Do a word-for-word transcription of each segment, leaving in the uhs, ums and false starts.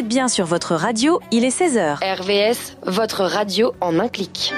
êtes bien sur votre radio, il est seize heures. R V S, votre radio en un clic.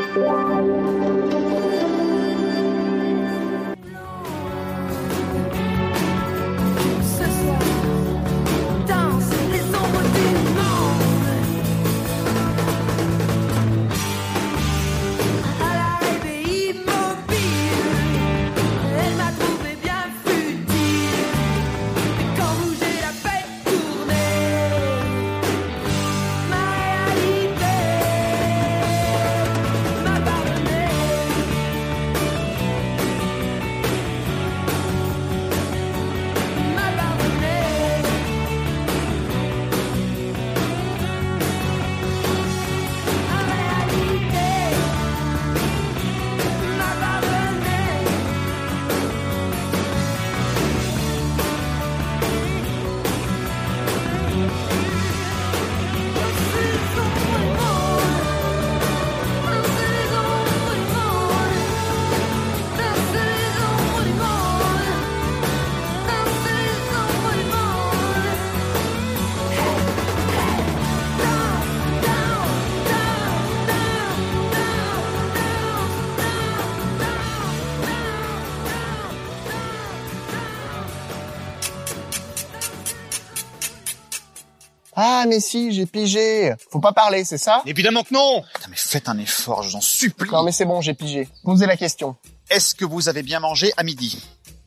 Ah, mais si, j'ai pigé. Faut pas parler, c'est ça? Évidemment que non. Putain, mais faites un effort, je vous en supplie. Non, mais c'est bon, j'ai pigé. Posez la question. Est-ce que vous avez bien mangé à midi?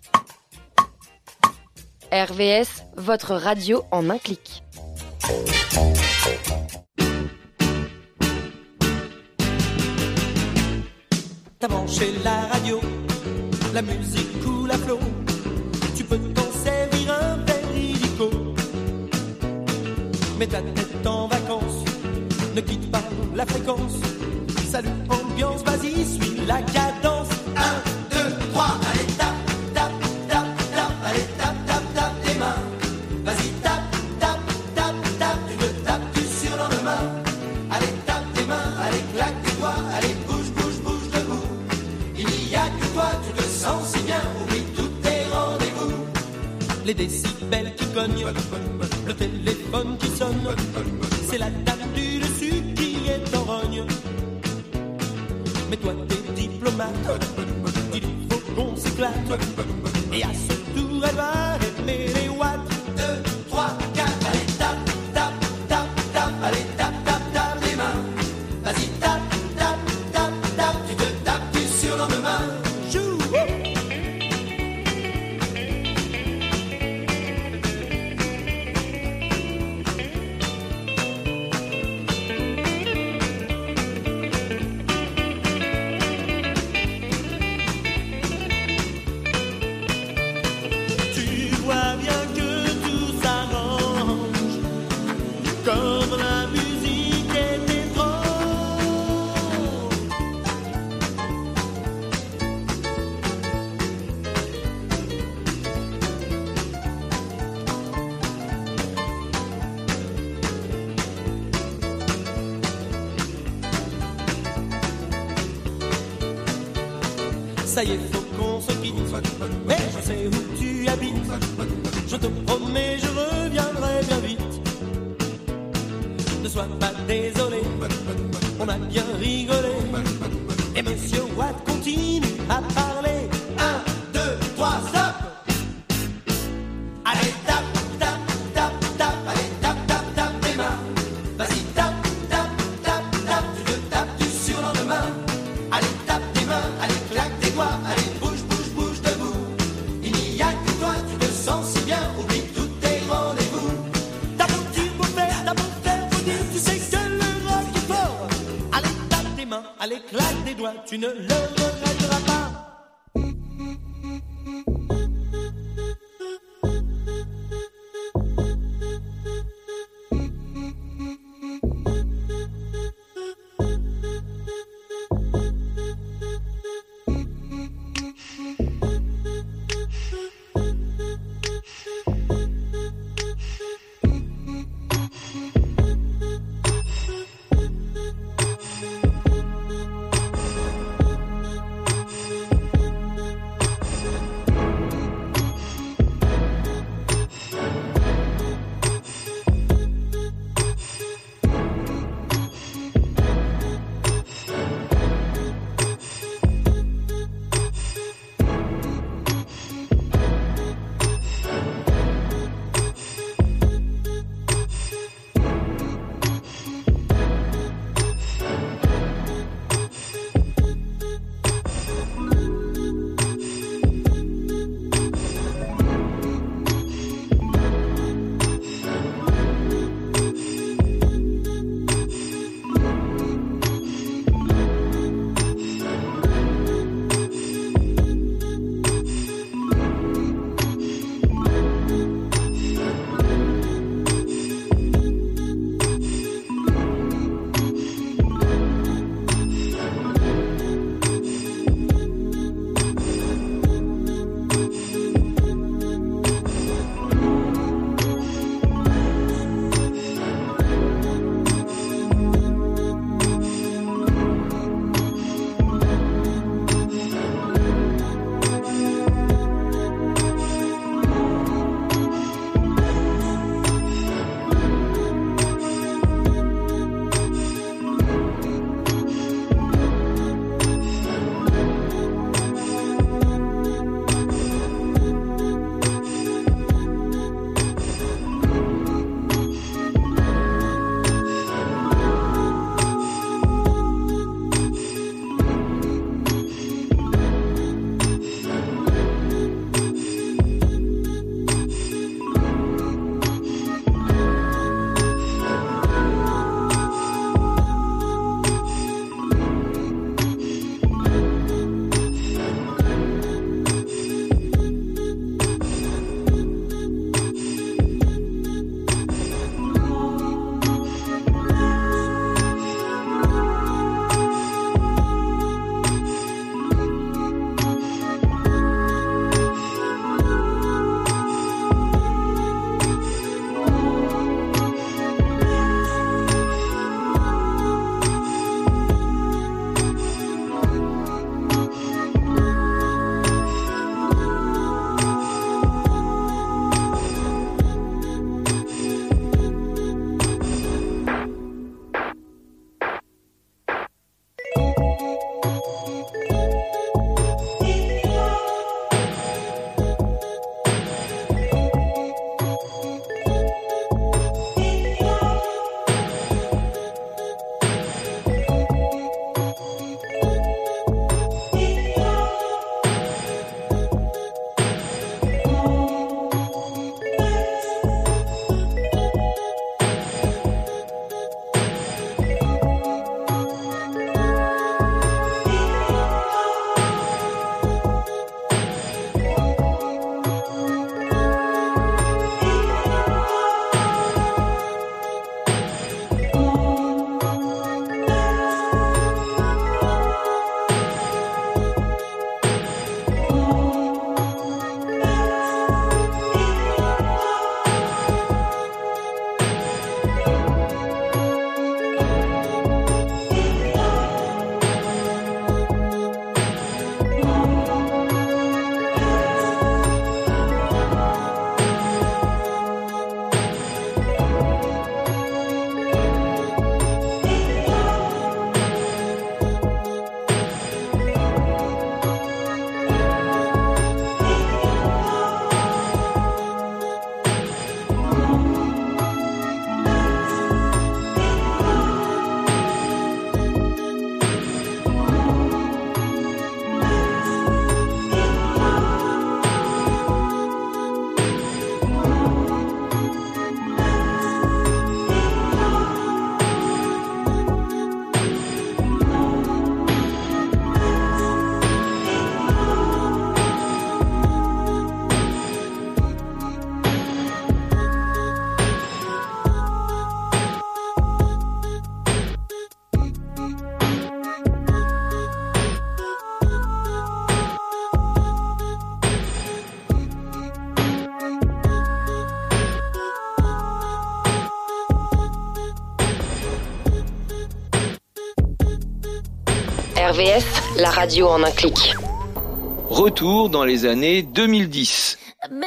R V S, votre radio en un clic. T'as branché la radio, la musique coule à flot. Tu peux t'en servir un verre illico. Mets ta tête en vacances, ne quitte pas la fréquence. Salut, ambiance, vas-y, suis la cadence. Un, deux, trois, allez, tape, tape, tape, tape, allez, tape, tape, tape tes mains. Vas-y, tape, tape, tape, tape, tu te tapes du surlendemain. Allez, tape tes mains, allez, claque tes doigts, allez, bouge, bouge, bouge debout. Il n'y a que toi, tu te sens si bien, oublie tous tes rendez-vous. Les décibels qui cognent, le téléphone qui sonne, c'est la dame du dessus qui est en rogne. Mais toi t'es diplomate, il faut qu'on s'éclate. Et à ce tour elle va aimer les watts. Deux, trois, quatre, allez tape, tape, tape, tape, allez tape, tape, tape les mains. Vas-y tape, tape, tape, tape, tu te tapes du surlendemain. Joue. Ça y est, faut qu'on se quitte. Mais je sais où tu habites. Je te promets, je reviendrai bien vite. Ne sois pas désolé, on a bien rigolé. Et Monsieur Watt continue à parler. Un, deux, trois, stop. Allez, tape, tape, tape, tape. Allez, tape, tape, tape tes mains. Vas-y, tape, tape, tape, tape. Tu te tapes du surlendemain. Allez, tape tes mains, allez, claque tes doigts. Allez, bouge, bouge, bouge debout. Il n'y a que toi, tu te sens si bien. Oublie tous tes rendez-vous. T'as beau dire, beau faire, t'as beau faire, beau dire, tu sais que le rock est fort. Allez, tape tes mains, allez, claque tes doigts. Tu ne le regretteras pas. R V S, la radio en un clic. Retour dans les années deux mille dix.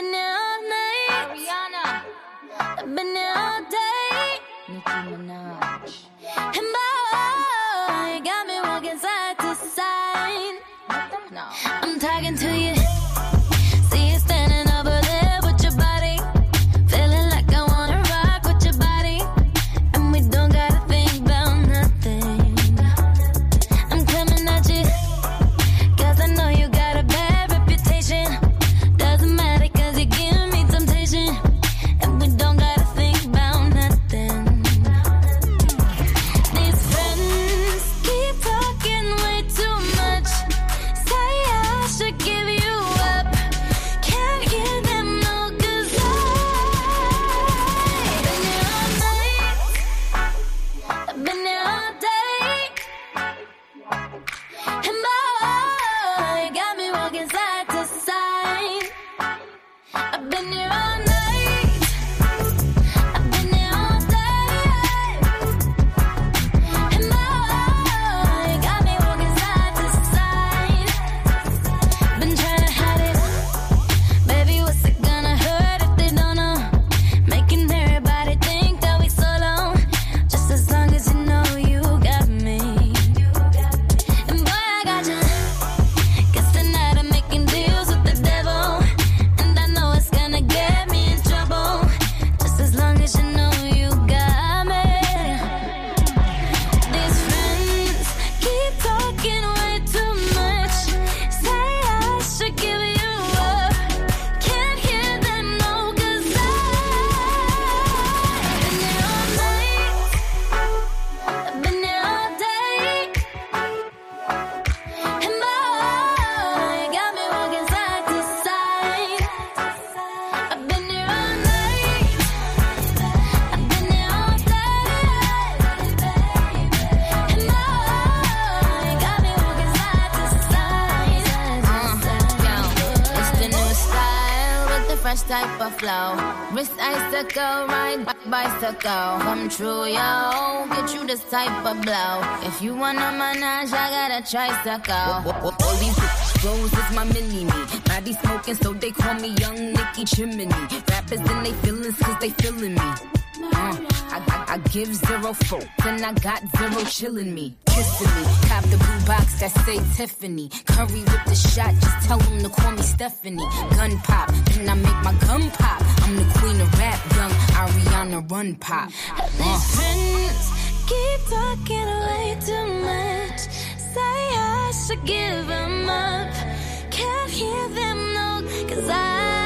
Type of flow, wrist icicle, ride bicycle, come true, yo. Get you this type of blow. If you wanna manage, I got a tricycle. All these bros is my mini me. Body smoking, so they call me Young Nicky Chimney. Rappers and they feelings, cause they feeling me. Uh, I, I, I give zero fucks and I got zero chillin' me, kissing me. Cop the blue box that say Tiffany. Curry with the shot, just tell them to call me Stephanie. Gun pop, then I make my gun pop. I'm the queen of rap, young Ariana Run Pop. Uh. These friends keep talking way too much. Say I should give them up. Can't hear them, no, cause I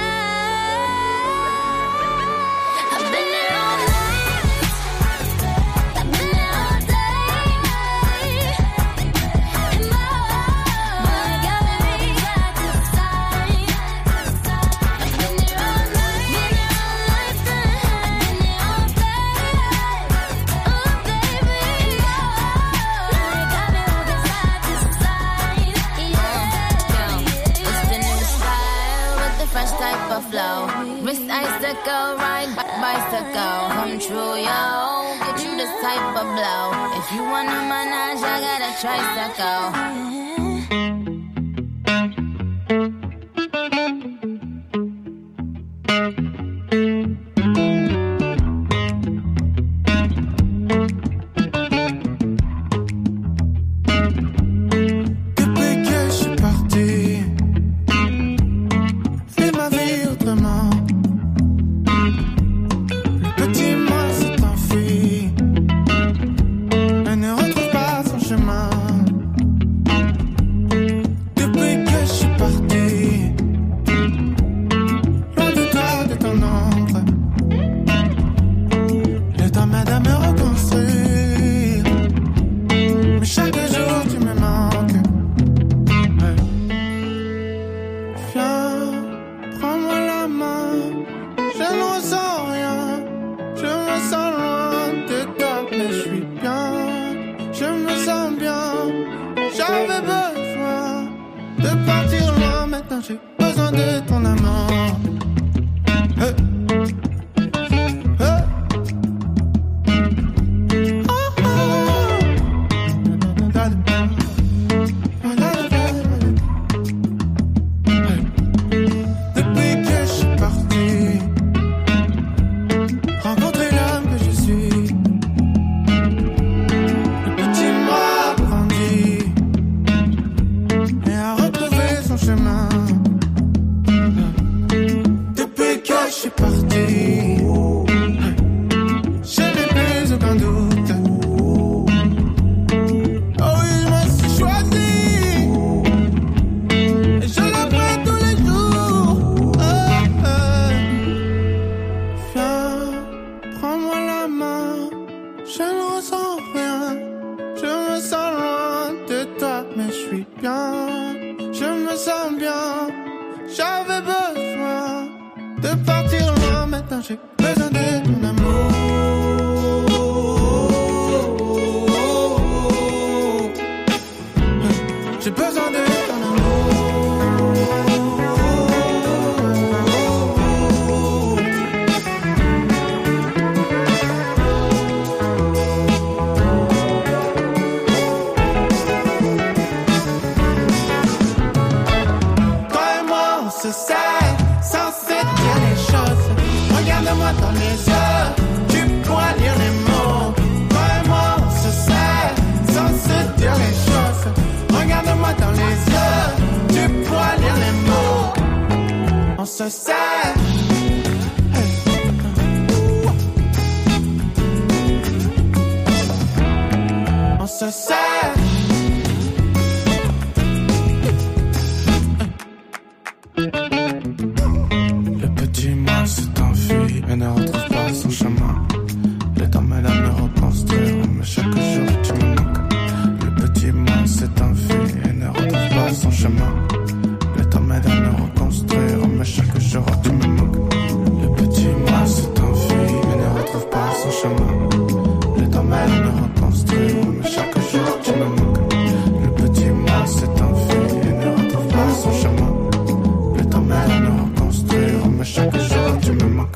flow. Wrist icicle, ride bicycle, come true, yo. Get you this type of blow. If you wanna manage, I got a tricycle. je ne ressens rien. Je me sens loin de toi, mais je suis bien. Je me sens bien. J'avais besoin de partir loin. Maintenant j'ai besoin de ton amour. J'ai besoin de ton amour. Toi et moi on se sait, sans se dire les choses. Regarde-moi dans les yeux, tu pourras lire les mots. Toi et moi on se sait, sans se dire les choses. Regarde-moi dans les yeux, tu pourras lire les mots. On se sait. On se sait. Le petit moi s'est enfui et ne retrouve pas son chemin. Le temps m'aide à me reconstruire, mais chaque jour tu me manques. Le petit moi s'est enfui et ne retrouve pas son chemin. Le temps m'aide à me reconstruire, mais chaque jour tu me manques. Le petit moi s'est enfui et ne retrouve pas son chemin. Le temps m'aide à me reconstruire, mais chaque jour tu me manques. Le petit moi s'est enfui et ne retrouve pas son chemin. Le temps m'aide à me reconstruire, mais chaque jour tu me manques.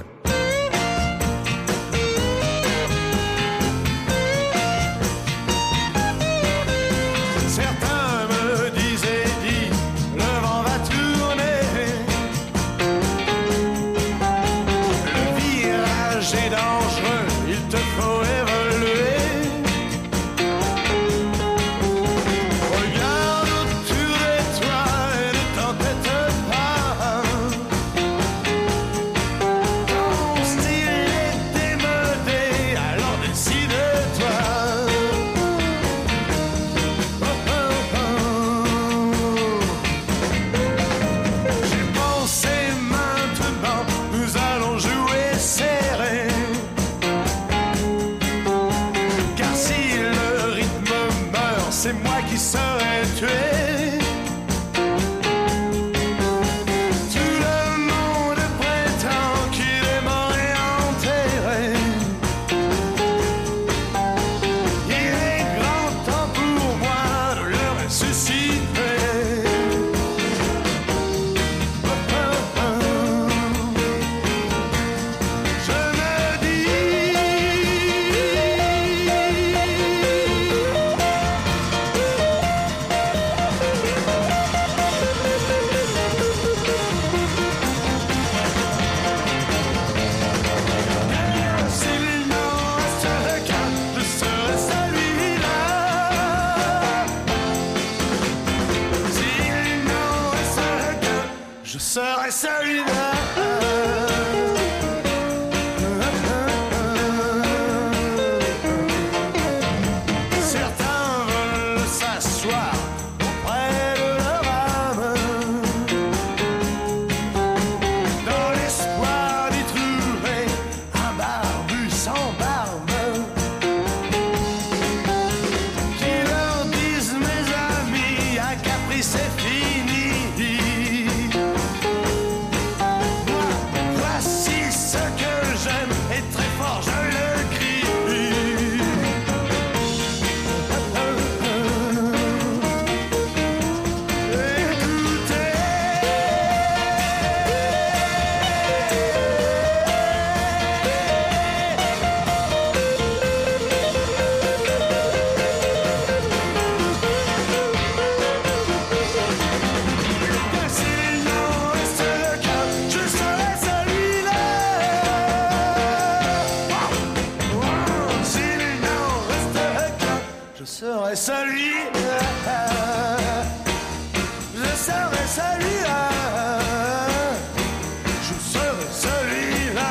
Certains me disaient, dis, le vent va tourner. Le virage est dangereux, il te faut évoluer. Regarde autour de toi et ne t'entête pas. Ton style est démodé, alors décide-toi. J'ai pensé maintenant, nous allons jouer serré. Car si le rythme meurt, c'est moi qui serai tué. Tout le monde prétend qu'il est mort et enterré. Il est grand temps pour moi de le ressusciter. Je me dis, s'il n'en reste qu'un, je serai celui-là. S'il n'en reste qu'un, je serai celui-là. Certains veulent s'asseoir auprès de leur âme, dans l'espoir d'y trouver un barbu sans barbe, qui leur disent, mes amis, un caprice c'est fini. Moi, voici ce que j'aime, et très fort je le crie. S'il n'en reste qu'un, je serai celui-là. S'il n'en reste qu'un, je serai celui-là. Je serai celui-là. Je serai celui-là.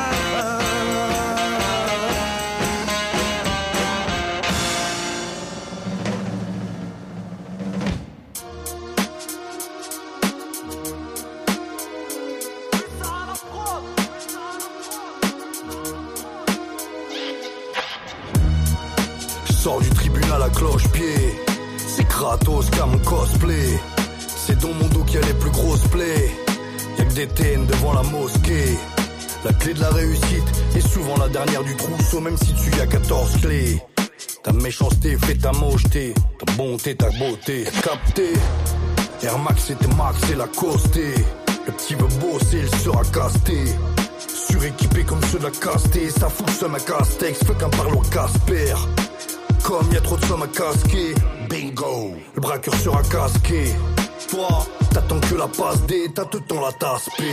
Sors du tribunal à cloche-pied. C'est Kratos qui a mon cosplay. C'est dans mon dos qu'il y a les plus grosses plaies. Y'a que des T N devant la mosquée. La clé de la réussite est souvent la dernière du trousseau, même si tu y as quatorze clés. Ta méchanceté fait ta mocheté, ta bonté, ta beauté. Capté, Air Max et tes Max et la costé. Le petit veut bosser, il sera casté. Suréquipé comme ceux de la casté. Ça fout le seum à Castex, fait qu'un parlo Casper. Comme y a trop de sommes à casquer, bingo, le braqueur sera casqué. Toi, t'attends que la passe D, t'as tout le temps la tasse P.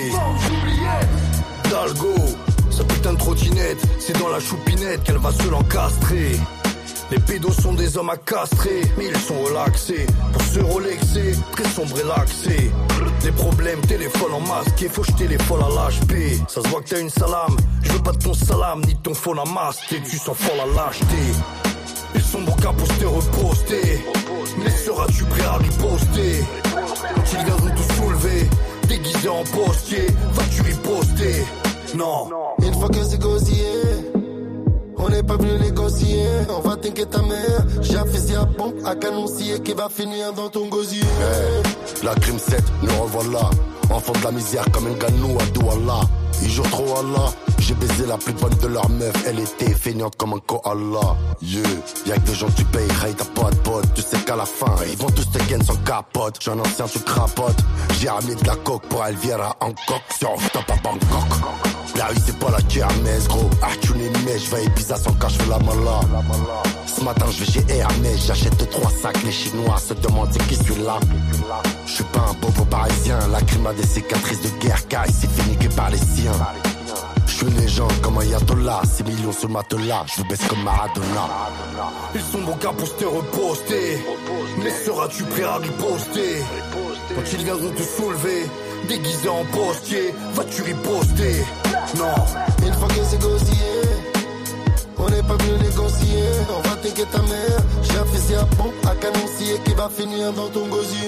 Dalgo, sa putain de trottinette, c'est dans la choupinette qu'elle va se l'encastrer. Les pédos sont des hommes à castrer, mais ils sont relaxés. Pour se relexer, très sombre et laxé. Les problèmes, téléphone en masque, faut jeter les folles à l'H P. Ça se voit que t'as une salame, je veux pas de ton salam, ni de ton phone à masque, tu sens folle à lâcheté. Ils sont bons qu'à poster, reposter. Mais seras-tu prêt à riposter? Quand ils viendront tout soulever, déguisé en postier, vas-tu riposter? Non. Une fois que c'est gosier, on n'est pas venu négocier. On va t'inquiéter ta mère. J'ai affaissé à pompe à canoncier qui va finir dans ton gosier. Hey, la crime sept, nous revoilà. Enfant de la misère comme un ganou à Douala. Ils jouent trop Allah. J'ai baisé la plus bonne de leur meuf. Elle était feignante comme un koala. Yeah, y'a que des gens tu payes, hey t'as pas de pote. Tu sais qu'à la fin, ils vont tous te ken sans capote. J'suis un ancien, tu crapotes. J'ai ramené de la coke pour Elvira en coque. Si on fout pas Bangkok. La rue c'est pas la kermesse gros. Ah tu n'es mais j'vais à Ibiza sans cash, j'fais la mala. Ce matin je vais chez Hermès, j'achète trois sacs. Les Chinois se demandent qui suis là. Je suis pas un pauvre parisien. La crime a des cicatrices de guerre car il s'est fini que par les siens. Je suis une légende comme un Ayatollah. six millions sur le matelas, je baisse comme Maradona. Ils sont bons qu'à poster, reposter. Mais seras-tu prêt à riposter? Quand ils viendront te soulever, déguisé en postier, vas-tu riposter? Non. Une fois que c'est gosier, on n'est pas venu négocier. On va t'inquiéter ta mère. J'ai affaissé à pompe à canoncier qui va finir dans ton gosier.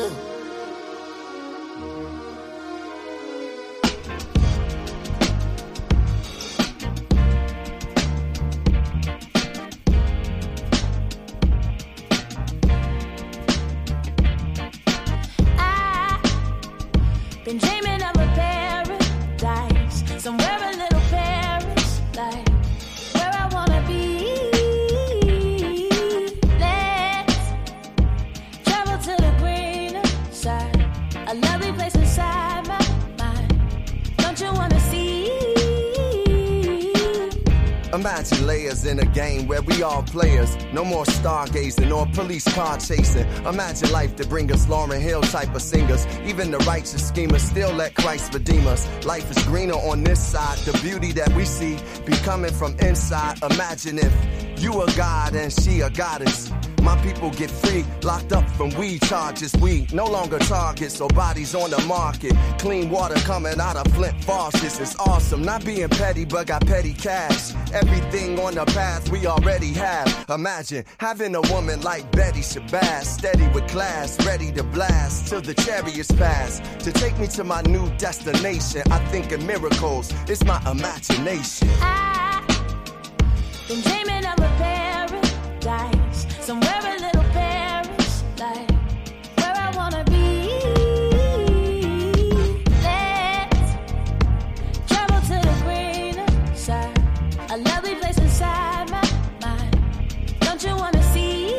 Been dreaming of a paradise, somewhere a little Paris, like where I wanna be. Let's travel to the greener side, a lovely place inside my mind. Don't you wanna see? Imagine layers in a game where we all players. No more stargazing or police car chasing. Imagine life to bring us Lauryn Hill type of singers. Even the righteous schemers still let Christ redeem us. Life is greener on this side. The beauty that we see be coming from inside. Imagine if you a god and she a goddess. My people get free, locked up from weed charges. We no longer targets, so bodies on the market. Clean water coming out of Flint faucets. It's awesome, not being petty, but got petty cash. Everything on the path we already have. Imagine having a woman like Betty Shabazz, steady with class, ready to blast till the chariots pass. To take me to my new destination, I think in miracles, it's my imagination. I've been dreaming of a paradise, somewhere a little Paris, like where I wanna be. Let's travel to the greener side, a lovely place inside my mind. Don't you wanna see?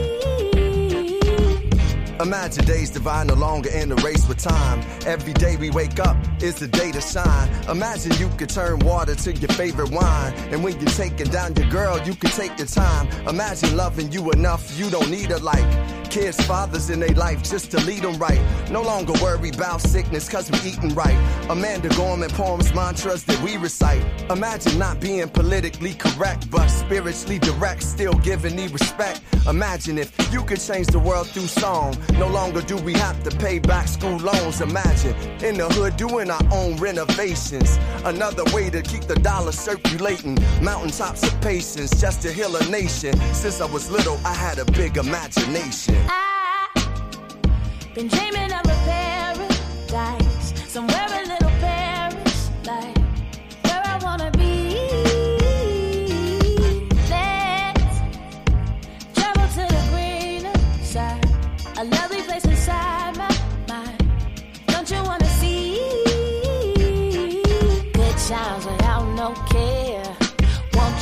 Imagine days divine, no longer in a race with time. Every day we wake up is the day to shine. Imagine you could turn water to your favorite wine. And when you're taking down your girl, you can take your time. Imagine loving you enough, you don't need her like kids, fathers in their life just to lead them right. No longer worry about sickness cause we eating right. Amanda Gorman poems, mantras that we recite. Imagine not being politically correct, but spiritually direct, still giving me respect. Imagine if you could change the world through song. No longer do we have to pay back school loans. Imagine in the hood doing our own renovations. Another way to keep the dollar circulating. Mountaintops of patience just to heal a nation. Since I was little, I had a big imagination. I've been dreaming of a paradise, somewhere a little Paris, like where I wanna be. Let's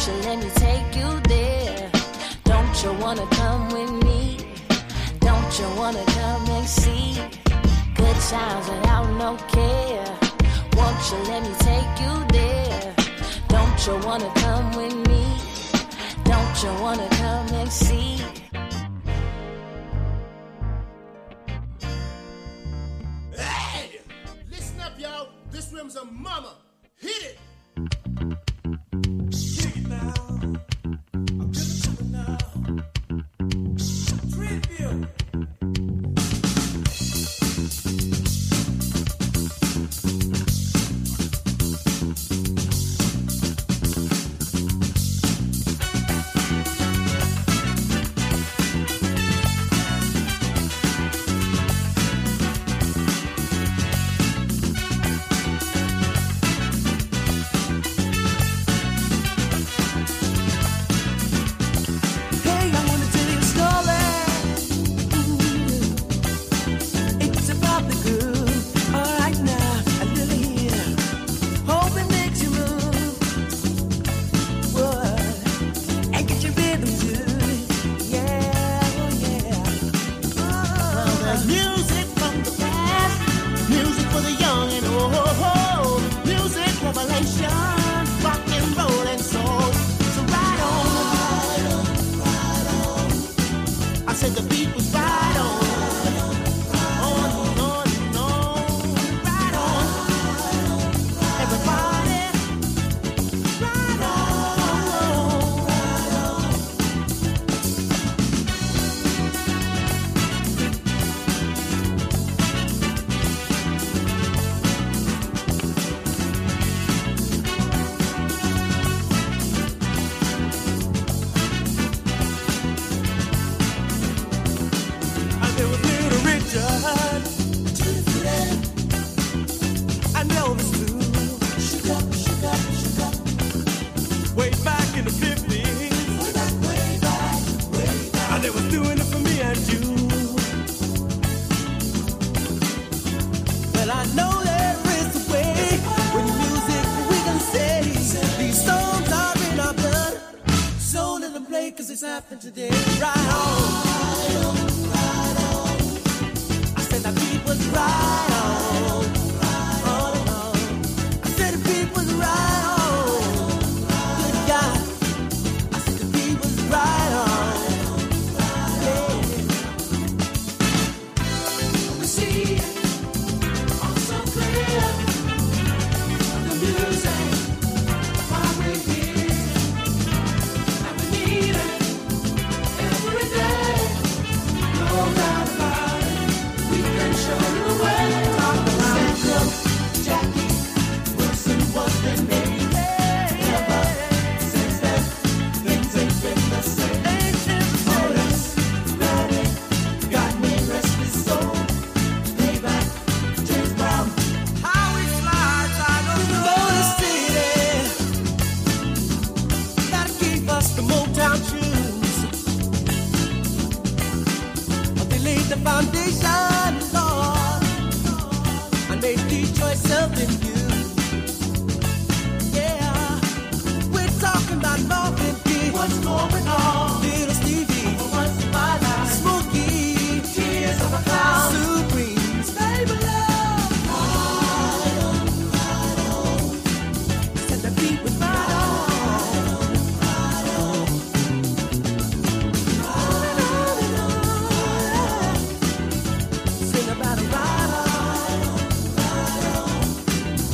you let me take you there? Don't you wanna come with me? Don't you wanna come and see good times without no care? Won't you let me take you there? Don't you wanna come with me? Don't you wanna come and see? Hey! Listen up, y'all. This room's a mama. Hit it! Kick it now. I'll give it to it now. Tribute. Today, right on, right on, right on. I said the beat was right on, right on, on. I said the beat was right on, good God. I said the beat was right on, yeah. We see it all so clear. The music, why we here, and we need it. Every day, no doubt about it, we can show you the way. Talk about Central, Jackie Wilson was the name. Ever since then, things ain't been the same. Otis Redding got me restless soul. Playback, James Brown. How he slides, I don't know. Motor City, gotta keep us the Motown tunes. Laid the foundation, Lord, and made Detroit something new. Yeah, we're talking about Marvin Gaye. What's going on? Little Stevie, what's my life? Smokey, Tears of a Clown, Supremes, baby love. Right on, right on. Said the beat was right on. About a ride on, ride on.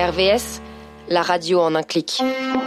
R V S, la radio en un clic.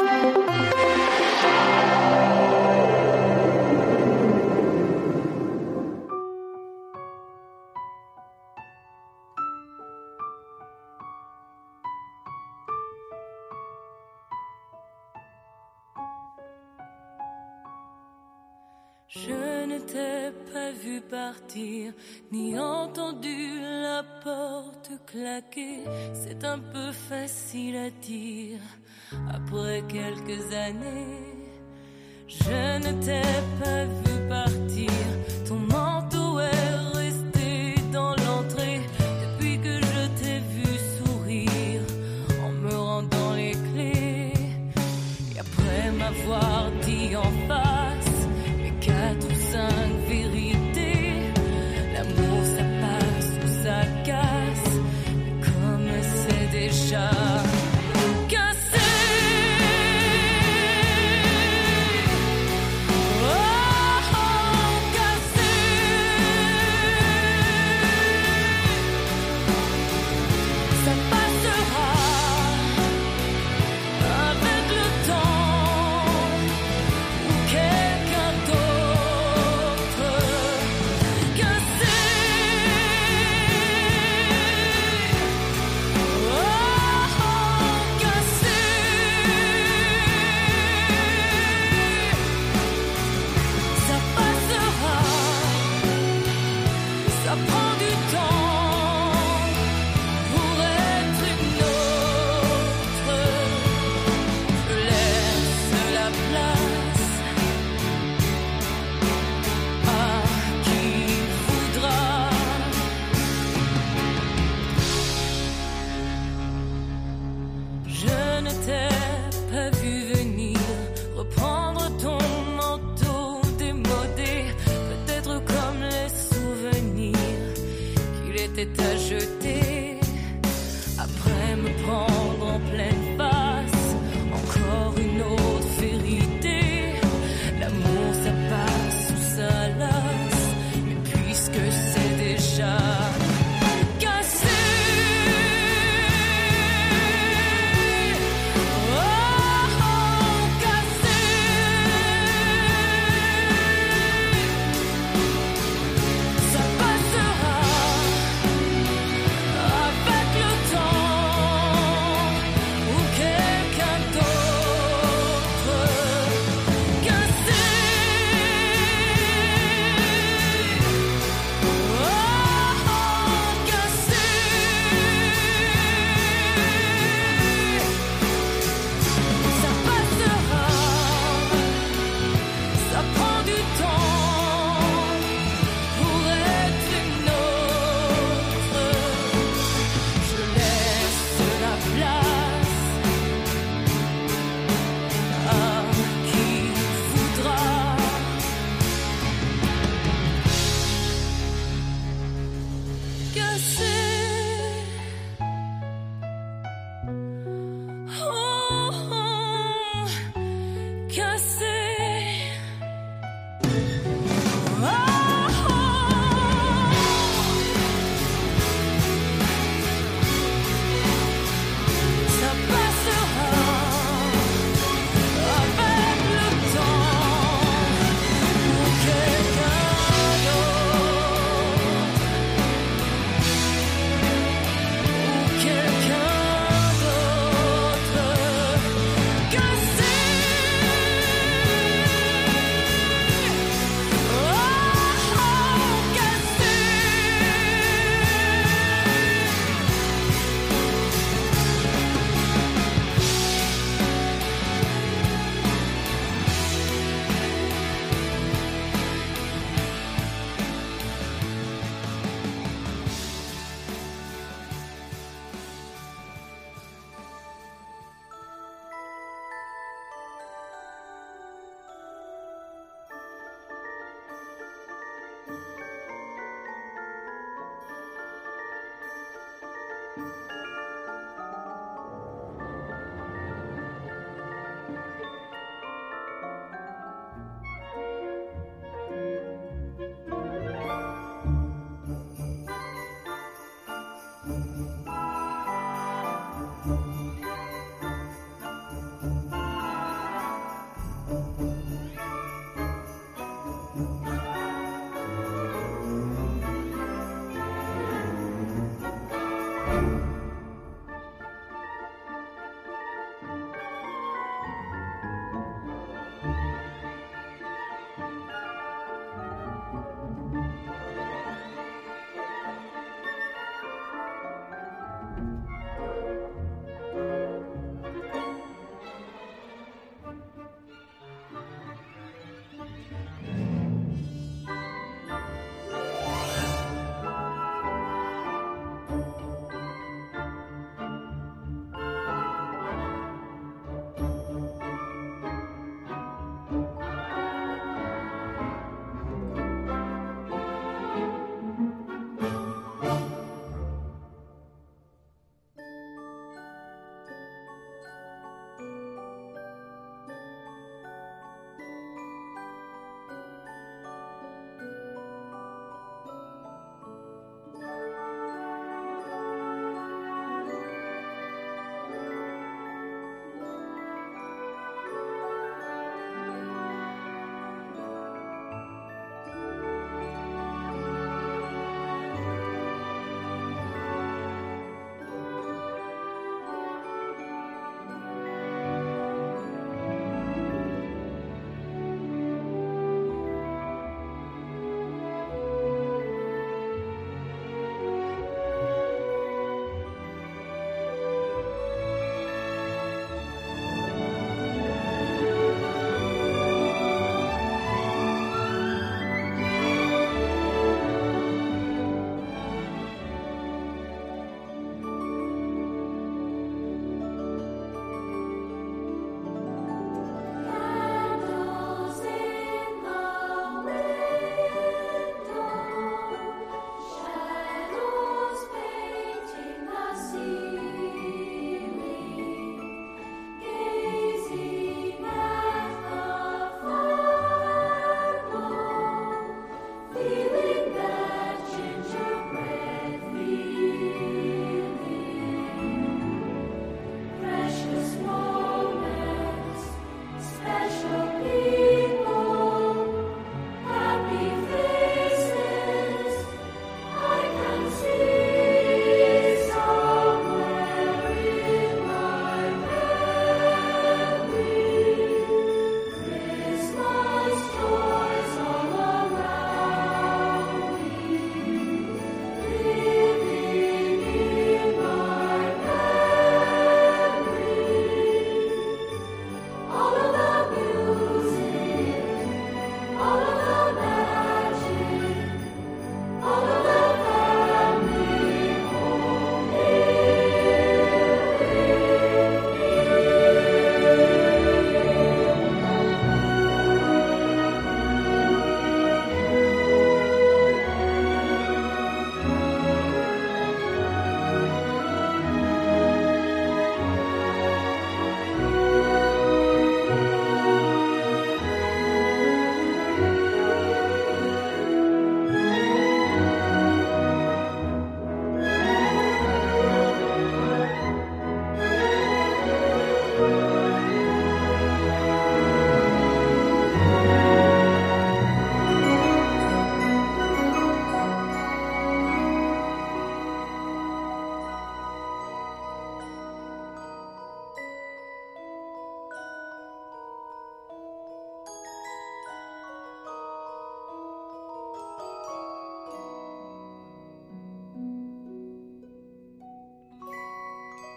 Je ne t'ai pas vu partir, ni entendu la porte claquer. C'est un peu facile à dire, après quelques années. Je ne t'ai pas vu partir, ton manteau est resté dans l'entrée. Depuis que je t'ai vu sourire, en me rendant les clés. Et après m'avoir dit en face quatre ou cinq vérités, l'amour ça passe ou ça casse, mais comme c'est déjà cassé. Oh, oh, cassé. Ça passera avec le temps ou quelqu'un d'autre. À jeter, après me prendre en pleine face, encore une autre vérité. L'amour ça passe ou ça lasse, mais puisque c'est déjà cassé. Oh, oh, cassé. Ça passera avec le temps.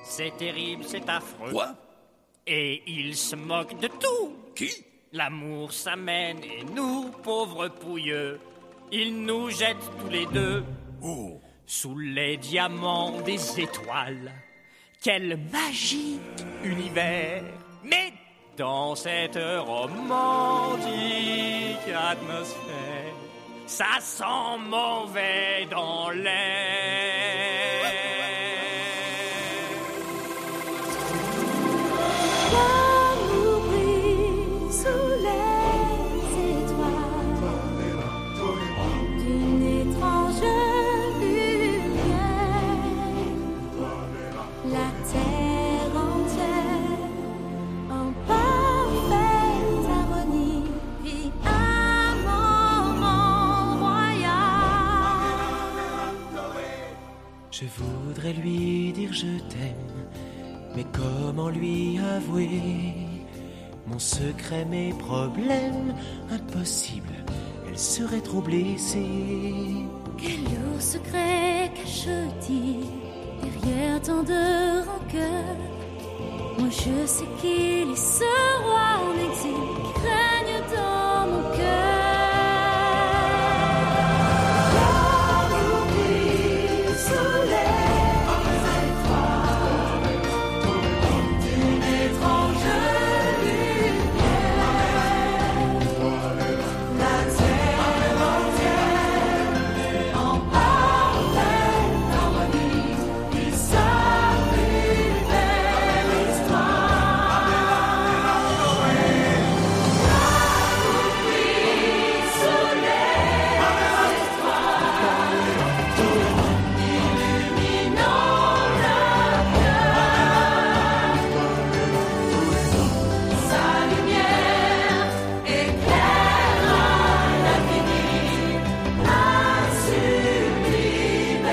C'est terrible, c'est affreux. Quoi? Et il se moque de tout. Qui? L'amour s'amène et nous, pauvres pouilleux, il nous jette tous les deux. Oh. Sous les diamants des étoiles. Quel magique univers. Mais dans cette romantique atmosphère, ça sent mauvais dans l'air. L'amour brille sous les étoiles d'une étrange lumière. La terre entière en parfaite harmonie vit un moment royal. Je voudrais lui dire je t'aime, mais comment lui avouer mon secret, mes problèmes? Impossible, elle serait trop blessée. Quel lourd secret cache-t-il derrière tant de rancœur? Moi je sais qu'il est ce roi en exil qui règne dans mon cœur. L'amour brille sous les étoiles d'une étrange lumière. La terre entière en parfaite harmonie vit sa plus belle histoire. L'amour brille sous les étoiles, illuminant le cœur. Sa lumière éclaire l'infini, un sublime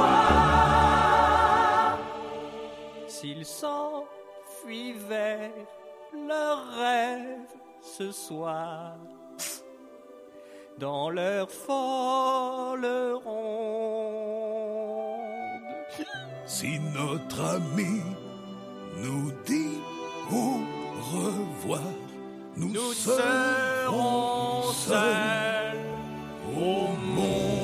espoir. S'ils s'enfuient vers leur rêve ce soir, dans leur folle ronde, Si notre ami nous dit au revoir, nous, nous serons serons seuls seuls au monde.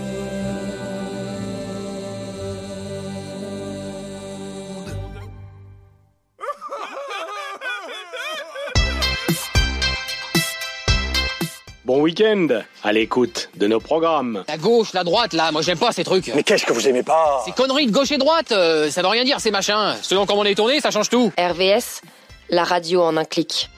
Bon week-end, à l'écoute de nos programmes. La gauche, la droite, là, moi j'aime pas ces trucs. Mais qu'est-ce que vous aimez pas? Ces conneries de gauche et droite, euh, ça veut rien dire ces machins. Selon comment on est tourné, ça change tout. R V S, la radio en un clic.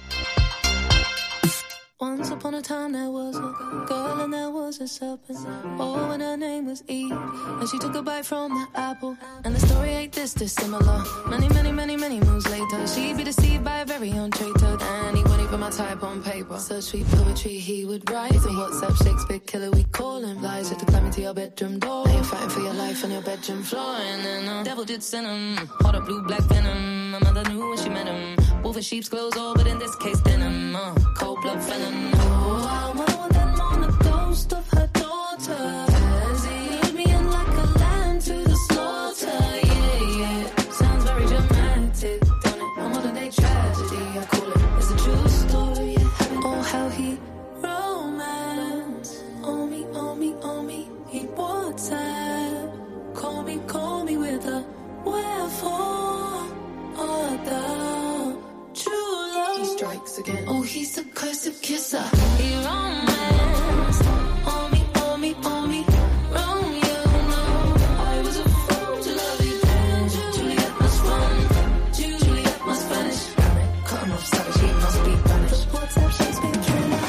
Once upon a time there was a girl and there was a serpent. Oh, and her name was Eve. And she took a bite from the apple. And the story ain't this dissimilar. Many, many, many, many moons later, she'd be deceived by a very own traitor. And he wouldn't even my type on paper. Such sweet poetry he would write. It's a WhatsApp Shakespeare killer we call him. Lies to climb into your bedroom door. Now you're fighting for your life on your bedroom floor. And then the devil did send him. Hot up blue black venom. My mother knew when she met him. Wolf in sheep's clothes, all but in this case denim. Uh, cold blood venom. Oh, I more than on the ghost of her daughter. As he lead me in like a lamb to the slaughter. Yeah, yeah. Sounds very dramatic, don't it? A modern day tragedy, I call it. It's a true story. Oh, how he romance. Oh me, oh me, oh me. He WhatsApp. Call me, call me with a wherefore. Oh, the true love. He strikes again. Oh, he's a cursive kisser. He romance. Oh me, oh me, oh me. Romeo, no. I was a fool to love you. Juliet must run. Juliet must vanish. Cut him off savage, he must be banished. WhatsApp Shakespeare killer.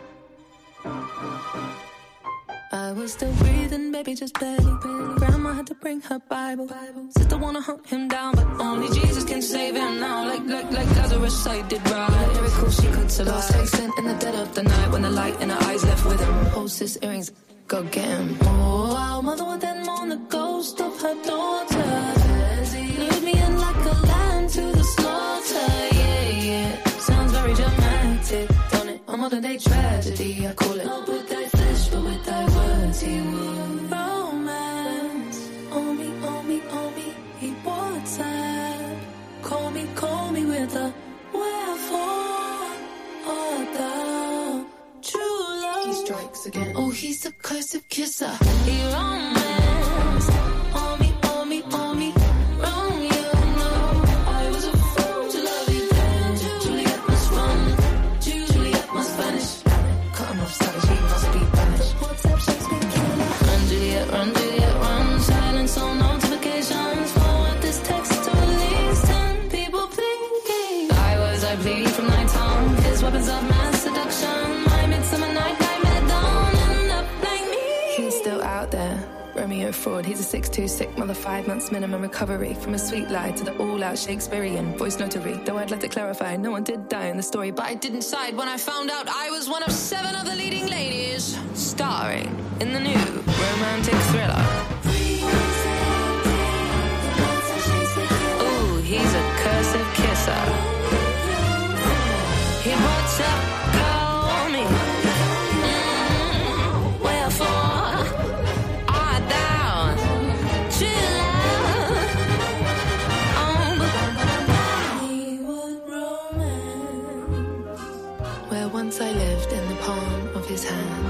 I was still breathing, baby, just barely. Grandma had to bring her Bible. Sister wanna hunt him down, but only Jesus can save him now. Like, like, like Lazarus, I did right. Miracle she could survive. Lost accent in the dead of the night when the light in her eyes left with him. Hostess earrings, go get him. Oh, our mother would then mourn the ghost of her daughter. As he lured me in like a lamb to the slaughter. Yeah, yeah. Sounds very dramatic, don't it? A modern day tragedy, I call it. Not with thy flesh, but with thy words he would romance. Oh me, oh me, oh me, he WhatsApp. he's a cursive kisser. He romance on me, on me, on me. Romeo, no, I was a fool to love you. Juliet must run, Juliet must vanish. Cut him off savage, he must be banished. What's up, Shakespeare killer? Run, Juliet, run, Juliet, run. Silence on notifications. Forward this text to at least ten people, please. I was, I bleed from night home. His weapons of mass seduction. My midsummer night, nightmare dawn. End up like me. He's still out there. Romeo fraud, he's a six two sick mother, five months minimum recovery. From a sweet lie to the all-out Shakespearean voice notary. Though I'd like to clarify, no one did die in the story, but I didn't side when I found out I was one of seven of the leading ladies starring in the new romantic thriller. Ooh, he's a cursive kisser. He puts up, call me. Mm, wherefore? Art thou true love? Oh, romance. Where once I lived in the palm of his hand.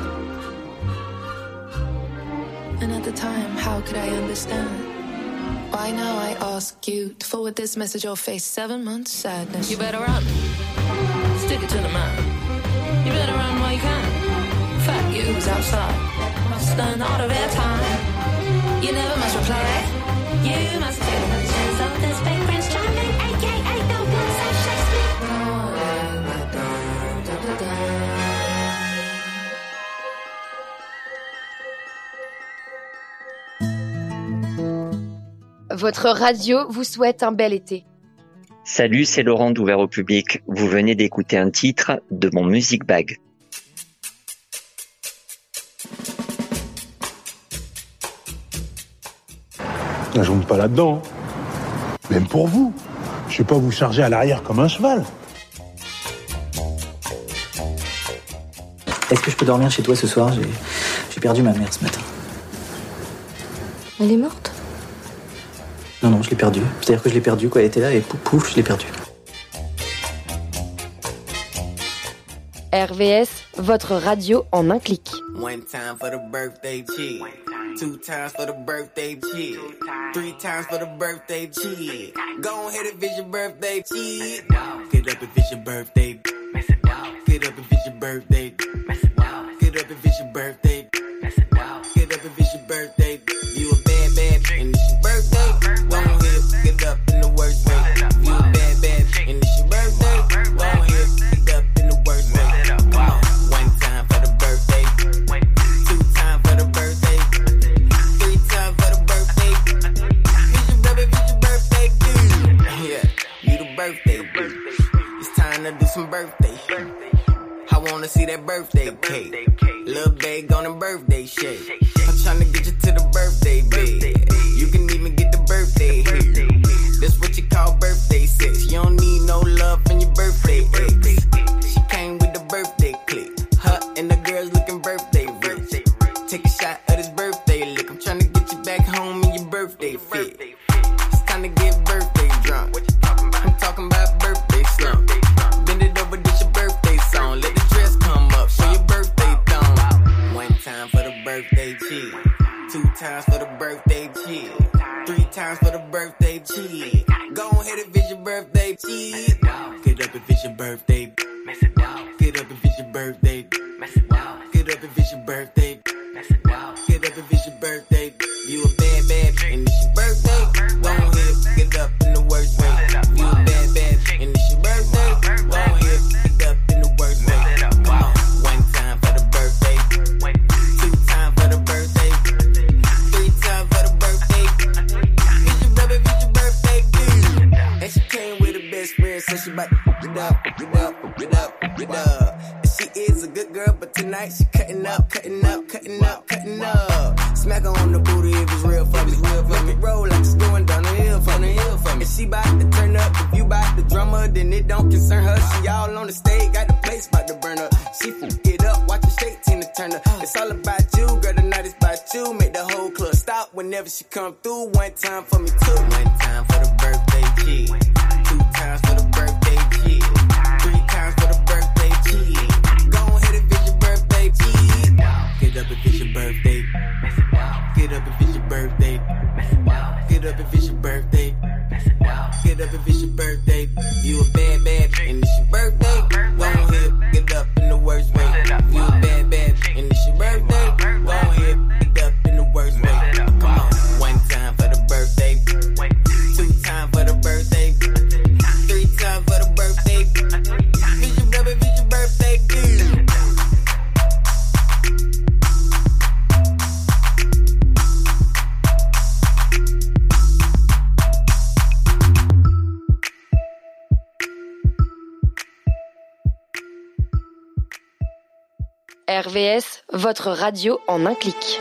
And at the time, how could I understand? Why now I ask you to forward this message or face seven months sadness? You better run. Stick it to the man. You better run while you can. Fat you who's outside must learn the art of airtime. You never must reply. You must take the chance of this fake Prince Charming, aka the ones of Shakespeare. Votre radio vous souhaite un bel été. Salut, c'est Laurent d'Ouvert au public. Vous venez d'écouter un titre de mon Music Bag. Je monte pas là-dedans. Même pour vous. Je vais pas vous charger à l'arrière comme un cheval. Est-ce que je peux dormir chez toi ce soir ? J'ai, j'ai perdu ma mère ce matin. Elle est morte ? Non, non, je l'ai perdue. C'est-à-dire que je l'ai perdue, quoi. Elle était là et pouf, pouf, je l'ai perdue. R V S, votre radio en un clic. One time for the birthday cheer. Two times for the birthday cheer. Three times for the birthday cheer. Go ahead and visit your birthday cheer. Get up if it's your birthday. Get up if it's your birthday. Get up if it's your birthday. Get up if it's your birthday. You a bad bad and it's your birthday. Go ahead, get up in the worst way. You a bad bad and it's your birthday. Go ahead, get up in the worst way. Come on, one time for the birthday. Two times for the birthday. Three times for the birthday. It's your baby, it's your birthday, dude. Yeah, you the birthday dude. It's time to do some birthday shit. I wanna see that birthday cake. Little bag on the birthday shake. I'm tryna get you to the birthday bed. You can even get the birthday here. That's what you call birthday sex. You don't need no love from your birthday ex. She came with the birthday click. Her and the girls looking birthday rich. Take a shot of this birthday lick. I'm tryna get you back home in your birthday fit. It's time to get birthday drunk. I'm talking about birthday slump. Bend it over, this your birthday song. Let the dress come up, show your birthday thong. One time for the birthday cheer. Two times for the birthday cheer. Three times for the birthday cheer. Go ahead and visit your birthday cheer. Get up if it's your birthday. Get up if it's your birthday. Get up if it's your birthday. Get up if it's your birthday. You a bad bad and it's your birthday. Go ahead, get up in the worst way. You a bad bad and it's your birthday. Go ahead, get up in the worst way. Come on, one time for the birthday. Two times for the birthday. Three times for the birthday. It's your baby, it's your birthday, dude. And she came with her best friend, so she bout to hook it up, hook it up, hook it up, hook it up. And she is a good girl, but tonight she cutting up, cutting up, cutting up, cutting up. Smack her on the booty if it's real for me. Make it roll like it's going down the hill for me. If she bout to turn up, if you bout the drummer, then it don't concern her. She all on the stage, got the place bout to burn up. She fuck it up, watch the shake Tina Turner. It's all about you, girl, tonight it's about you. Make the whole club stop whenever she come through. One time for me too. One time for the birthday cheer. Two times for the birthday cheer. Three times for the birthday cheer. Go ahead and visit your birthday cheer. Get up if it's your birthday. Get up if it's your birthday. Get up if it's your birthday. Get up if it's your birthday. You a bad bad and it's your birthday. Go ahead, get up in the worst way. You a bad bad and it's your birthday. Go ahead, get up in the worst way. Come on, one time for the birthday, two times for the birthday, three times for the birthday. It's your birthday, it's your birthday, dude. R V S, votre radio en un clic.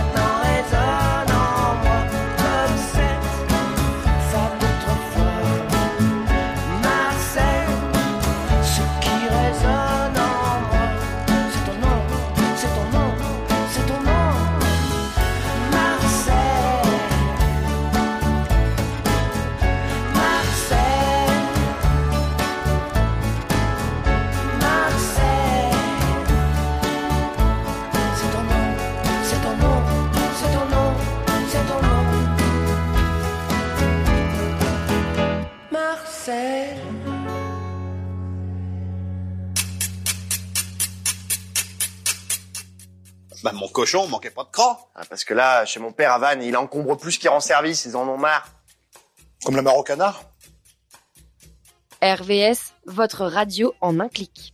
Comme cette femme d'autrefois. Bah, mon cochon manquait pas de cran. Ah, parce que là, chez mon père à Vannes, il encombre plus qu'il rend service, ils en ont marre. Comme la mare au canard. R V S, votre radio en un clic.